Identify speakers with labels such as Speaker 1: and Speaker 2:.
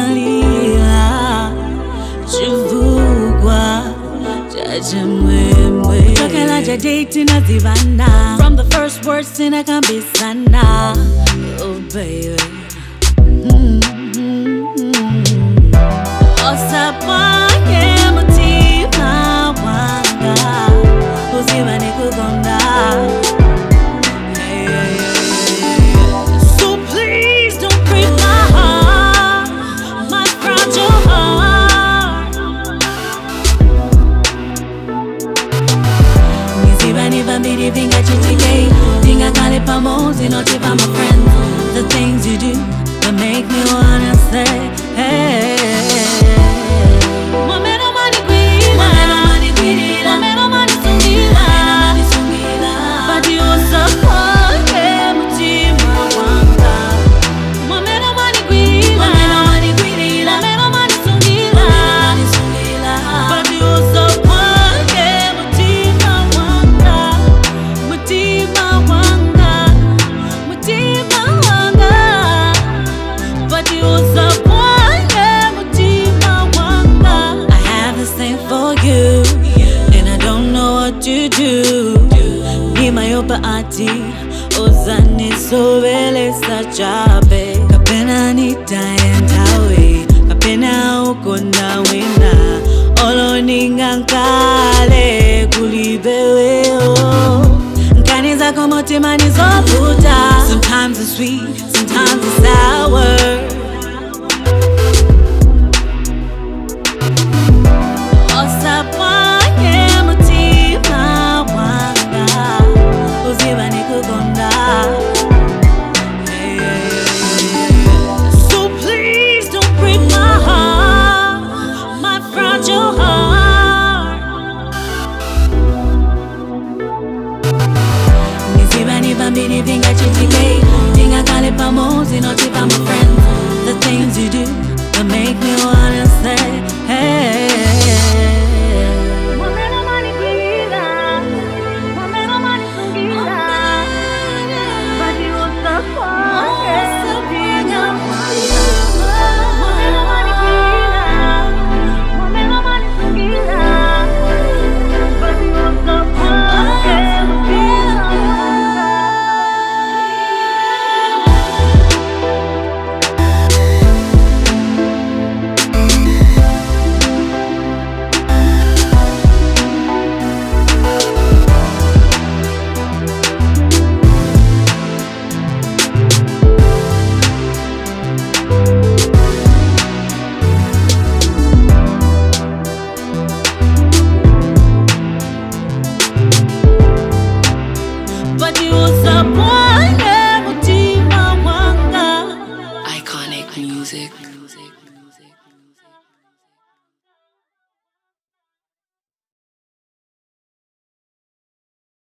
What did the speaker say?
Speaker 1: malila chivugwa chachimwemwe tokela cha date na zivana from the first words sinakambisana oh baby osapwanye mutima wanga uziva nikukonda. So please don't break my heart, my fragile heart. Niziva nivambiri vingachitike vingakale pamoja note pa my friends. The things you do that make me wanna say hey. To do ni mayopa ati ozani sovele sachabe kapena nitaentawe kapena ukonda wina oloningankale kulibeweo nkani zako motima nizovuta. Sometimes it's sweet, sometimes it's sour. So please don't break my heart, my fragile heart. Niziva nivambiri vingachitike vingakale pamoja note pa my friends. The things you do that make me wanna say hey. Iconic music.